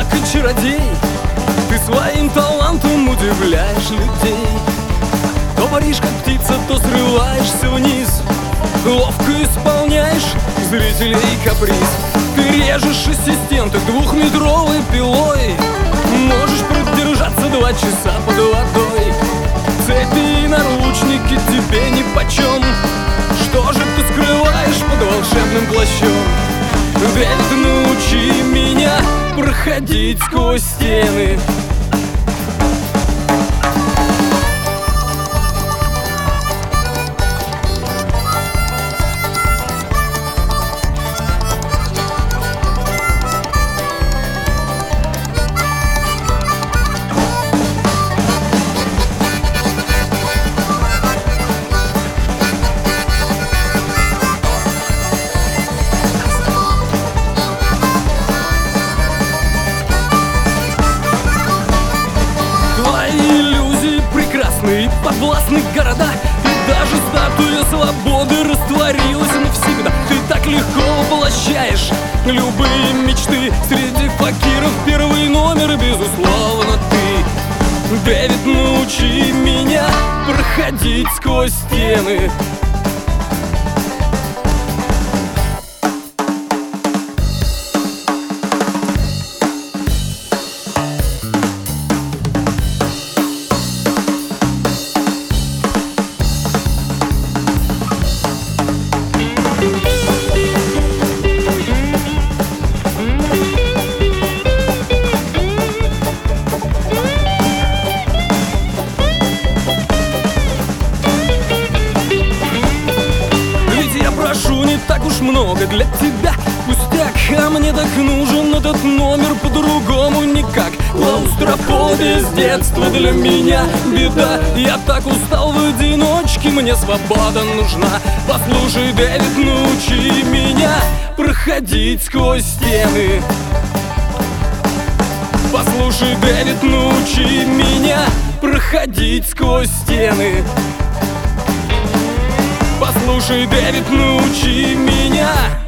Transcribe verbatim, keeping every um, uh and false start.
маг и чародей, ты своим талантом удивляешь людей. То паришь, как птица, то срываешься вниз, ловко исполняешь зрителей каприз. Ты режешь ассистенток двухметровой пилой, можешь продержаться два часа под водой. Цепи и наручники тебе нипочем, что же ты скрываешь под волшебным плащом? Дэвид, научи меня проходить сквозь стены. И подвластны города, и даже статуя свободы растворилась навсегда. Ты так легко воплощаешь любые мечты, среди факиров первый номер, безусловно, ты. Дэвид, научи меня проходить сквозь стены. Прошу не так уж много для тебя, пустяк, а мне так нужен этот номер по-другому никак. Клаустрофобия с детства для меня беда, я так устал в одиночке, мне свобода нужна. Послушай, Дэвид, научи меня проходить сквозь стены. Послушай, Дэвид, научи меня проходить сквозь стены. Послушай, Дэвид, научи меня